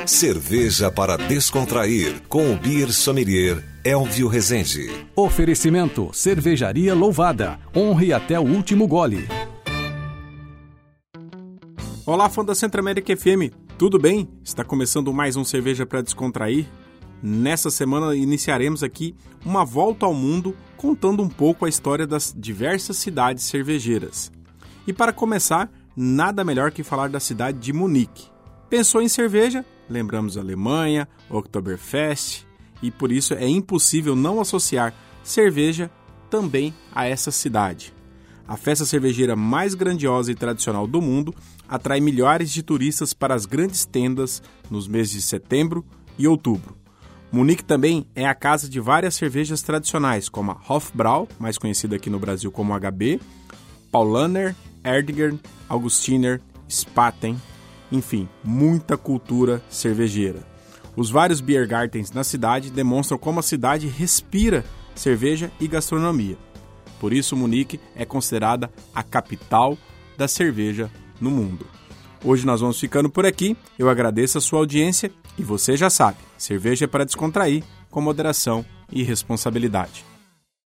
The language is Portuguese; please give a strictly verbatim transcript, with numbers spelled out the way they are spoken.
Cerveja para descontrair, com o Beer Sommelier Elvio Rezende. Oferecimento, Cervejaria Louvada. Honre até o último gole. Olá, fã da Centro-América F M, tudo bem? Está começando mais um Cerveja para Descontrair. Nessa semana iniciaremos aqui uma volta ao mundo contando um pouco a história das diversas cidades cervejeiras. E para começar, nada melhor que falar da cidade de Munique. Pensou em cerveja? Lembramos a Alemanha, Oktoberfest, e por isso é impossível não associar cerveja também a essa cidade. A festa cervejeira mais grandiosa e tradicional do mundo atrai milhares de turistas para as grandes tendas nos meses de setembro e outubro. Munique também é a casa de várias cervejas tradicionais, como a Hofbrau, mais conhecida aqui no Brasil como H B, Paulaner, Erdinger, Augustiner, Spaten, enfim, muita cultura cervejeira. Os vários Biergartens na cidade demonstram como a cidade respira cerveja e gastronomia. Por isso, Munique é considerada a capital da cerveja no mundo. Hoje nós vamos ficando por aqui. Eu agradeço a sua audiência e você já sabe, cerveja é para descontrair, com moderação e responsabilidade.